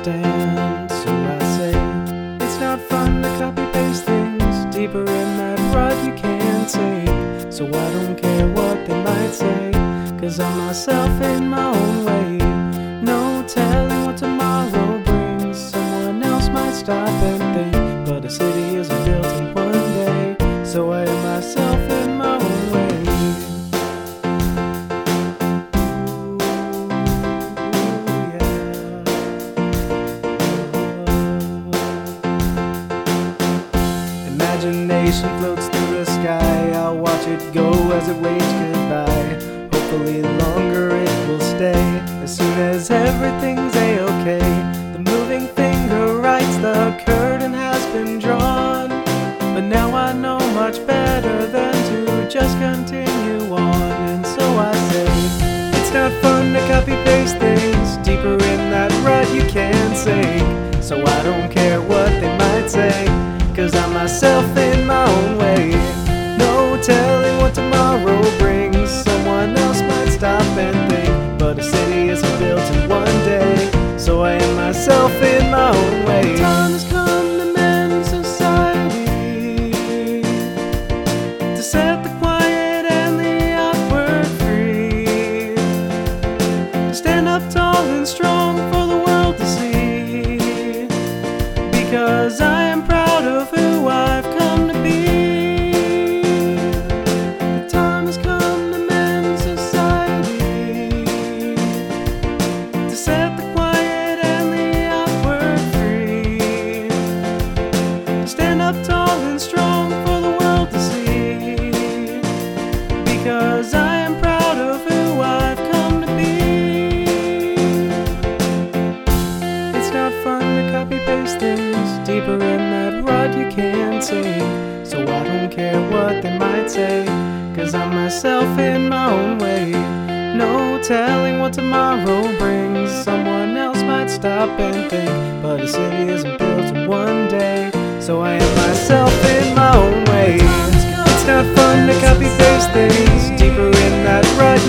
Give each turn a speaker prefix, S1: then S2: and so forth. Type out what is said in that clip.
S1: understand. So I say, it's not fun to copy paste things deeper in that rut you can't take. So I don't care what they might say, 'cause I'm myself in my own way. No telling what tomorrow brings. Someone else might stop and think, but a city isn't built in one day. So I am myself in my own way. Imagination floats through the sky. I'll watch it go as it waves goodbye. Hopefully longer it will stay. As soon as everything's a-okay, the moving finger writes the curtain has been drawn. But now I know much better than to just continue on. And so I say, it's not fun to copy paste things deeper in that rut you can't sink. So I don't care what they might say, 'cause I'm myself in my own way. No telling what tomorrow brings. Someone else might stop and think, but a city isn't built in one day. So I am myself in my own way. Time has come to mend society, to set the quiet and the awkward free, to stand up tall and strong for the world to see, because I am proud of who I've come to be. The time has come to mend society, to set the quiet and the awkward free, to stand up tall and strong for the world to see, because I am proud of who I've come to be. It's not fun to copy paste things deeper in that rut you can't see. So I don't care what they might say, 'cause I'm myself in my own way. No telling what tomorrow brings. Someone else might stop and think, but a city isn't built in one day. So I am myself in my own way. It's not fun to copy paste things deeper in that rut